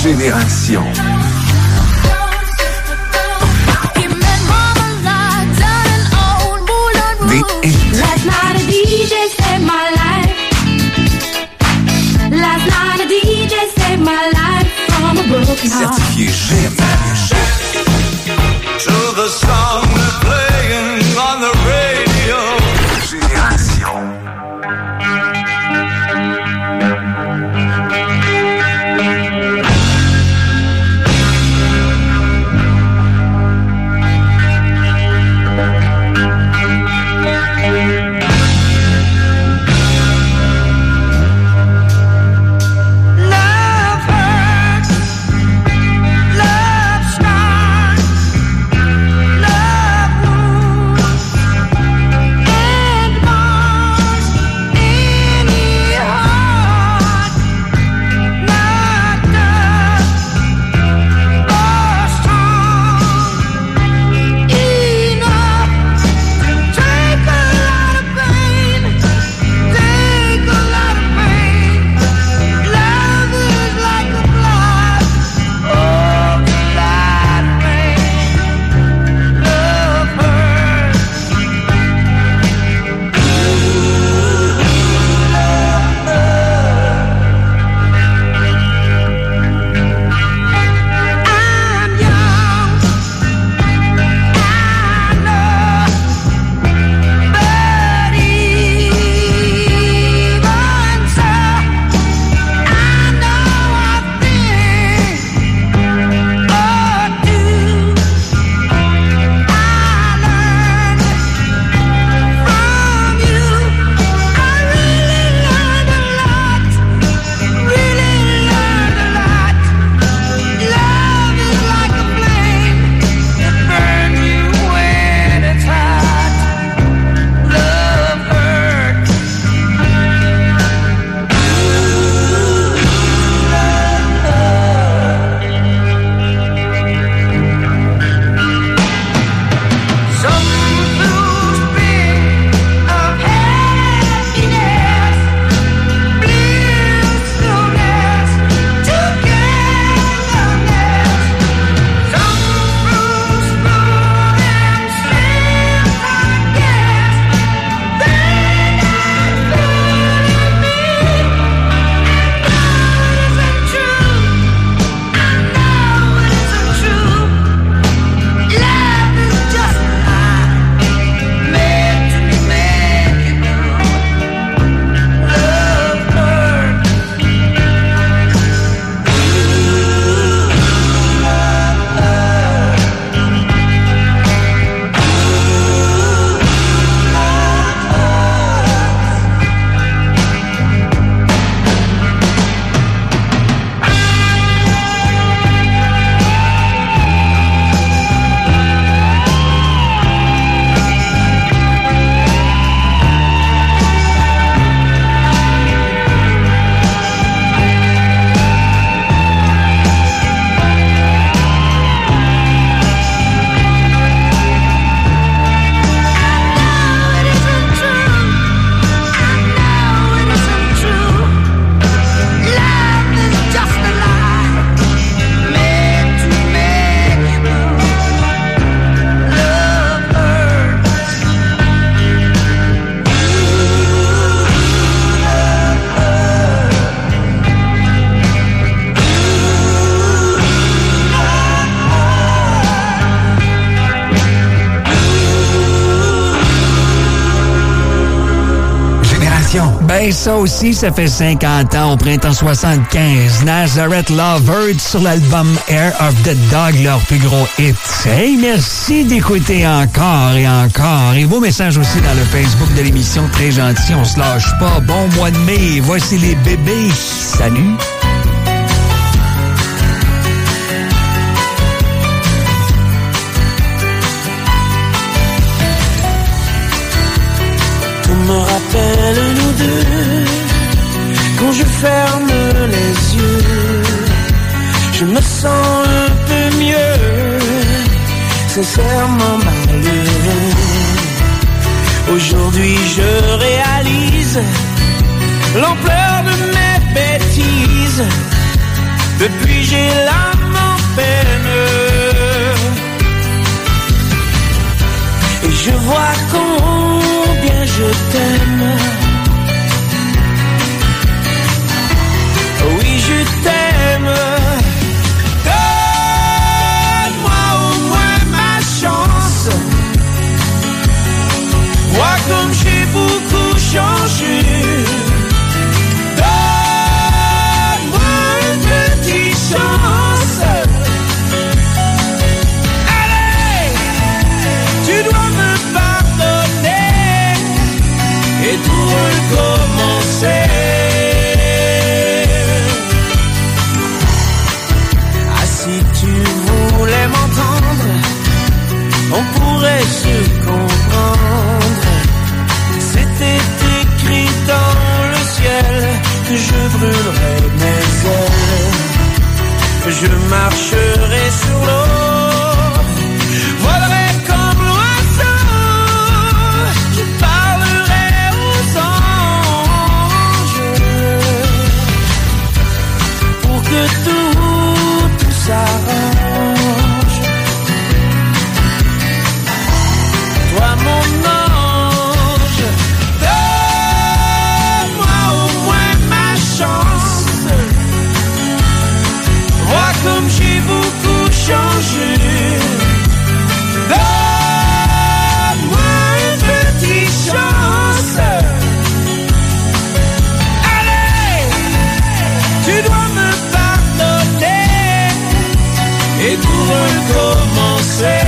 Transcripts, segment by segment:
Génération. The Last night a DJ saved my life. Last night a DJ saved my life from a broken heart. Certifié Génération. To the song they're playing on the radio. Génération. Ben, ça aussi, ça fait 50 ans, au printemps 75. Nazareth Lovebirds sur l'album Air of the Dog, leur plus gros hit. Hey, merci d'écouter encore et encore. Et vos messages aussi dans le Facebook de l'émission, très gentil, on se lâche pas. Bon mois de mai, voici les bébés. Salut! Me rappelle nous deux. Quand je ferme les yeux, je me sens un peu mieux, sincèrement malheureux. Aujourd'hui je réalise l'ampleur de mes bêtises. Depuis j'ai l'âme en peine et je vois combien je t'aime. Oui, je t'aime. Donne-moi au moins ma chance. Vois comme j'ai beaucoup changé. Donne-moi une petite chance. Allez, tu dois me pardonner et tout recommencer. Ah, si tu voulais m'entendre, on pourrait se comprendre. C'était écrit dans le ciel que je brûlerais mes ailes. Je marcherai sur l'eau, volerai comme l'oiseau. Je parlerai aux anges pour que tout s'arrange. Toi mon ange, donne-moi au moins ma chance. Vois comme j'ai beaucoup changé. Donne-moi une petite chance. Allez, tu dois me pardonner et tout recommencer.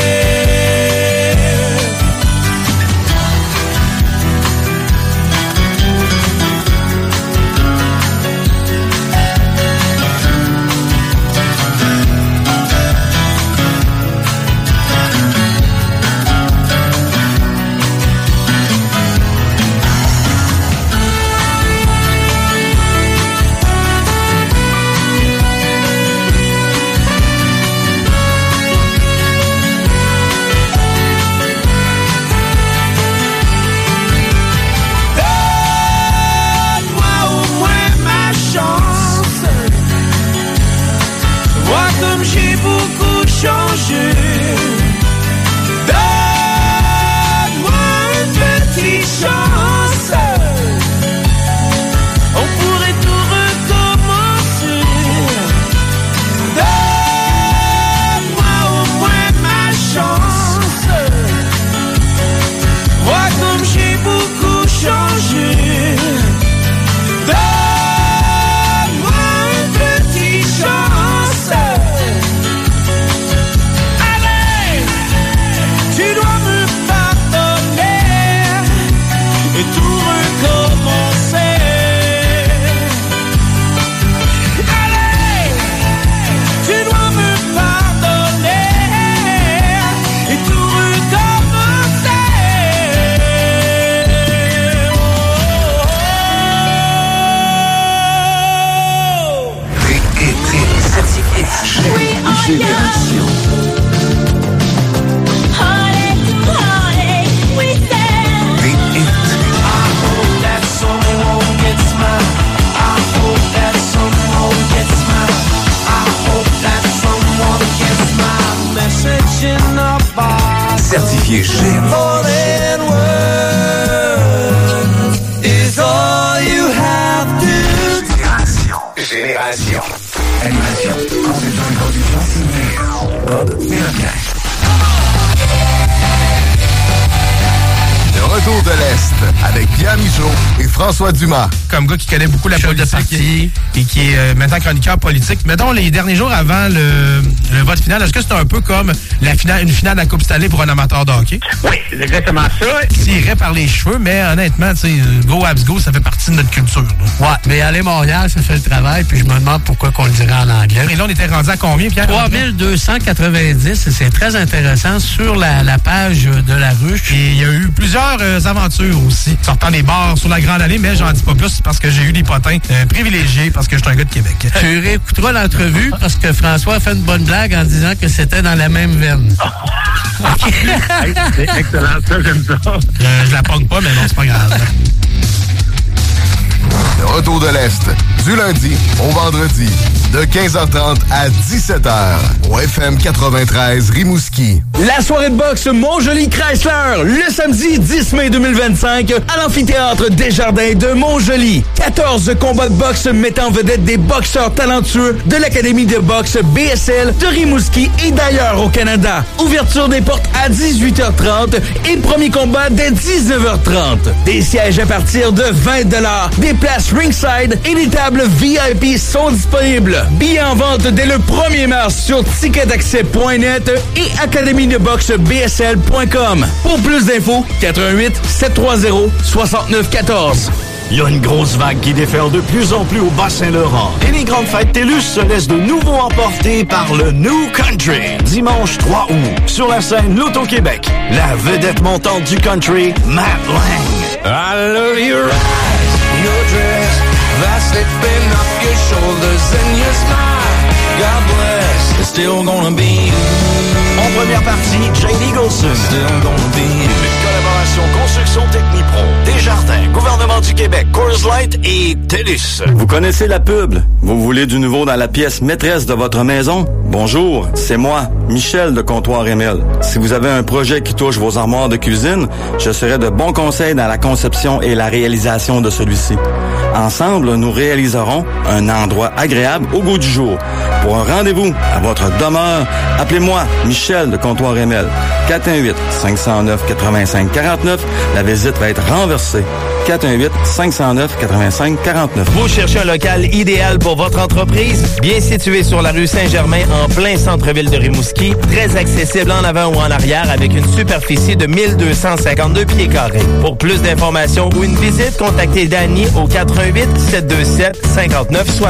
Comme j'ai beaucoup changé. Donne-moi une petite chance. On pourrait tout recommencer. Donne-moi au moins ma chance. Vois comme j'ai beaucoup changé. Donne-moi une petite chance. Tu dois me pardonner et tout recommencer. Allez, tu dois me pardonner et tout recommencer. Génération. Certifié More than words is all you have to. Génération. Animation. Conception et production signée Bob Mélodière. Le retour de l'Est avec Pierre Michaud et François Dumas. Comme gars qui connaît beaucoup la politique et qui est maintenant chroniqueur politique. Mettons, les derniers jours avant le vote final, est-ce que c'est un peu comme une finale de la Coupe Stanley pour un amateur de hockey? Oui, c'est exactement ça. Tirait par les cheveux, mais honnêtement, tu sais, go Habs go, ça fait partie de notre culture. Ouais, mais aller Montréal, ça fait le travail, puis je me demande pourquoi qu'on le dirait en anglais. Et là, on était rendu à combien, Pierre? 3290, c'est très intéressant sur la page de la ruche. Et il y a eu plusieurs aventures aussi, sortant des bars sur la Grande Allée, mais j'en dis pas plus parce que j'ai eu des potins privilégiés parce que je suis un gars de Québec. Tu réécouteras l'entrevue parce que François a fait une bonne blague en disant que c'était dans la même veine. C'est excellent, ça, j'aime ça. Je la pogne pas, mais non, c'est pas grave. Le retour de l'Est, du lundi au vendredi, de 15h30 à 17h au FM 93 Rimouski. La soirée de boxe Montjoly Chrysler, le samedi 10 mai 2025 à l'amphithéâtre Desjardins de Montjoly. 14 combats de boxe mettant en vedette des boxeurs talentueux de l'Académie de boxe BSL de Rimouski et d'ailleurs au Canada. Ouverture des portes à 18h30 et premier combat dès 19h30. Des sièges à partir de 20 $, des places ringside et des tables VIP sont disponibles. Billets en vente dès le 1er mars sur ticketaccès.net et académiedeboxebsl.com. Pour plus d'infos, 88 730 6914. Il y a une grosse vague qui déferle de plus en plus au Bas-Saint-Laurent. Et les grandes fêtes TELUS se laissent de nouveau emporter par le New Country. Dimanche 3 août, sur la scène L'Auto-Québec, la vedette montante du country, Matt Lang. I love your eyes, your dress, that's slipping off your shoulders and your smile. God bless, it's still gonna be you. En première partie, Jane Eagleson. Still gonna be you. Une collaboration Construction Technipro, Desjardins, Gouvernement du Québec, Coors Light et TELUS. Vous connaissez la pub? Vous voulez du nouveau dans la pièce maîtresse de votre maison? Bonjour, c'est moi, Michel de Comptoir Emile. Si vous avez un projet qui touche vos armoires de cuisine, je serai de bons conseils dans la conception et la réalisation de celui-ci. Ensemble, nous réaliserons un endroit agréable au goût du jour. Pour un rendez-vous à votre demeure, appelez-moi Michel de Comptoir Emile. 418-509-8549. La visite va être renversée. 418-509-8549. Vous cherchez un local idéal pour votre entreprise? Bien situé sur la rue Saint-Germain, en plein centre-ville de Rimouski, très accessible en avant ou en arrière avec une superficie de 1252 pieds carrés. Pour plus d'informations ou une visite, contactez Danny au 418-727-5960.